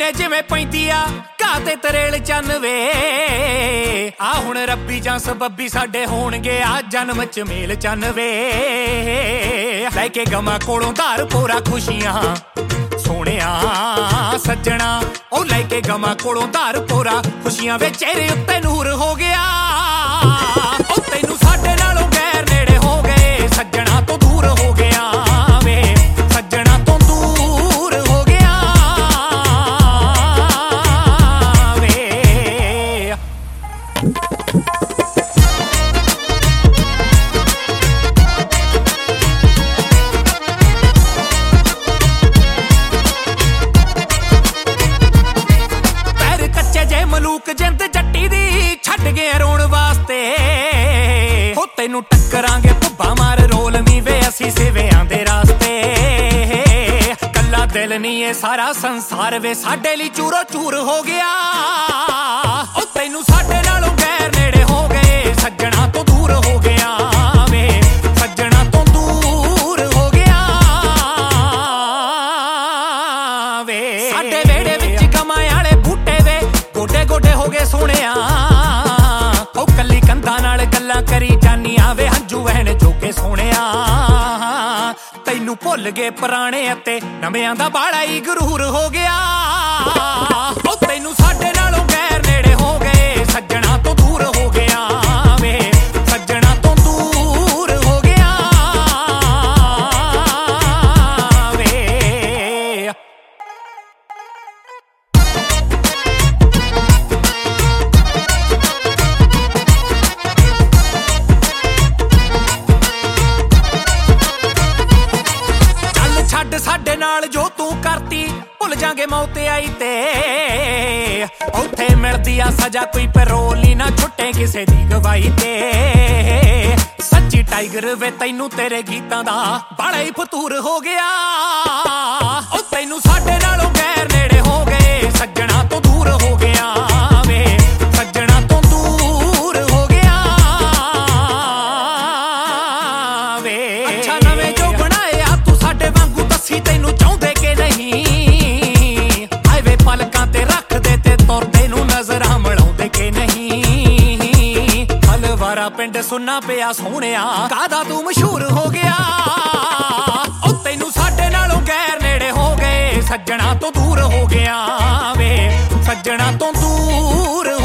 ਮਹੀਨੇ ਜਿਵੇਂ ਪੈਂਦੀ ਆ ਘਾਹ ਤੇ ਤਰੇਲ ਚੰਨ ਵੇ ਆ ਹੁਣ ਰੱਬੀ ਜਾਂ ਸਬੱਬੀ ਸਾਡੇ ਹੋਣਗੇ ਆ ਜਨਮ ਚ ਮੇਲ ਚੰਨ ਵੇ ਲੈ ਕੇ ਗਮਾਂ ਕੋਲੋਂ ਧਾਰ ਪੂਰਾ ਖੁਸ਼ੀਆਂ ਸੋਹਣਿਆ ਸੱਜਣਾ ਉਹ ਲੈ ਕੇ ਗਮਾਂ ਕੋਲੋਂ ਧਾਰ ਪੂਰਾ ਖੁਸ਼ੀਆਂ ਵੇ ਚਿਹਰੇ ਉੱਤੇ ਨੂਰ ਹੋ ਗਿਆ ਉਹ ਤੈਨੂੰ ਸਾਡੇ ਨਾਲੋਂ ਗੈਰ ਨੇੜੇ ਹੋ ਗਏ ਸੱਜਣਾ ਤੋਂ ਦੂਰ ਹੋ ਗਿਆ ਵੇ ਸੱਜਣਾ ਤੋਂ ਦੂਰ ਹੋ ਗਿਆ ਵੇ ਪੈਰ ਕੱਚੇ ਜੇ ਮਲੂਕ ਜਿੰਦ ਜੱਟੀ ਦੀ ਛੱਡ ਗਏ ਰੋਣ ਵਾਸਤੇ ਹੋ ਤੈਨੂੰ ਟੱਕਰਾਂਗੇ ਭੁੱਬਾ ਮਾਰ ਰੋਲਵੀਂ ਵੇ ਅਸੀਂ ਸਿਵਿਆਂ ਦੇ ਰਾਸਤੇ ਕੱਲਾ ਦਿਲ ਨਹੀਂ ਇਹ ਸਾਰਾ ਸੰਸਾਰ ਵੇ ਸਾਡੇ ਲਈ ਚੂਰੋ ਚੂਰ ਹੋ ਗਿਆ ਉਹ ਤੈਨੂੰ ਸਾਡੇ ਨਾਲੋਂ ਗੈਰ ਨੇੜੇ ਹੋ ਗਏ ਸੱਜਣਾ ਤੋਂ ਦੂਰ ਹੋ ਗਿਆ ਵੇ ਸੱਜਣਾ ਤੋਂ ਦੂਰ ਹੋ ਗਿਆ ਵੇ ਸਾਡੇ ਵਿਹੜੇ ਵਿੱਚ ਗਮਾਂ ਵਾਲੇ ਬੂਟੇ ਵੇ ਗੋਡੇ ਗੋਡੇ ਹੋ ਗਏ ਸੋਹਣਿਆ ਉਹ ਕੱਲੀ ਕੰਧਾਂ ਨਾਲ ਗੱਲਾਂ ਕਰੀ ਜਾਨੀਆਂ ਵੇ ਹੰਝੂ ਵਹਿਣ ਜੋਗੇ ਸੋਹਣਿਆ ਤੈਨੂੰ ਭੁੱਲ ਗਏ ਪੁਰਾਣੇ ਅਤੇ ਨਵਿਆਂ ਦਾ ਬਾੜਾ ਹੀ ਗਰੂਰ ਹੋ ਗਿਆ ਉਹ ਤੈਨੂੰ ਸਾਡੇ ਨਾਲੋਂ ਗੈਰ ਨੇੜੇ ਹੋ ਗਏ ਸੱਜਣਾ ਤੋਂ ਦੂਰ ਹੋ ਗਿਆ ਵੇ ਸੱਜਣਾ ਤੋਂ ਦੂਰ ਹੋ ਗਿਆ ਵੇ ਛੱਡ ਸਾਡੇ ਨਾਲ ਜੋ ਤੂੰ ਕਰਤੀ ਭੁੱਲ ਜਾਗੇ ਮੌਤ ਆਈ ਤੇ ਉੱਥੇ ਮਿਲਦੀ ਆ ਸਜ਼ਾ ਕੋਈ ਪੈਰੋਲ ਹੀ ਨਾ ਛੁੱਟੇ ਕਿਸੇ ਦੀ ਗਵਾਹੀ ਤੇ ਸੱਚੀ ਟਾਈਗਰ ਵੇ ਤੈਨੂੰ ਤੇਰੇ ਗੀਤਾਂ ਦਾ ਬੜਾ ਹੀ ਫਤੂਰ ਹੋ ਗਿਆ ਉਹ ਤੈਨੂੰ ਸਾਡੇ ਨਾਲੋਂ ਗੈਰ ਨੇੜੇ ਹੋ ਗਏ ਸੱਜਣਾ ਤੋਂ ਦੂਰ ਹੋ ਗਿਆ ਵੇ ਸੱਜਣਾ ਤੋਂ ਦੂਰ ਹੋ ਗਿਆ ਵੇ ਅੱਛਾ ਨਵੇਂ ਜੋ ਬਣਾਇਆ ਤੂੰ ਸਾਡੇ ਵਾਂਗੂ ਦੱਸੀ ਤੈਨੂੰ ਚਾਹੁੰਦੇ ਕਿ ਨਹੀਂ ਆਏ ਵੇ ਪਲਕਾਂ ਤੇ ਰੱਖਦੇ ਤੇ ਤੁਰਦੇ ਨੂੰ ਨਜ਼ਰਾਂ ਮਿਲਾਉਂਦੇ ਕਿ ਨਹੀਂ ਹਲਵਾਰਾ ਪਿੰਡ ਸੁਣਨਾ ਪਿਆ ਸੋਹਣਿਆ ਕਾਹਦਾ ਤੂੰ ਮਸ਼ਹੂਰ ਹੋ ਗਿਆ ਉਹ ਤੈਨੂੰ ਸਾਡੇ ਨਾਲੋਂ ਗੈਰ ਨੇੜੇ ਹੋ ਗਏ ਸੱਜਣਾ ਤੋਂ ਦੂਰ ਹੋ ਗਿਆ ਵੇ ਸੱਜਣਾ ਤੋਂ ਦੂਰ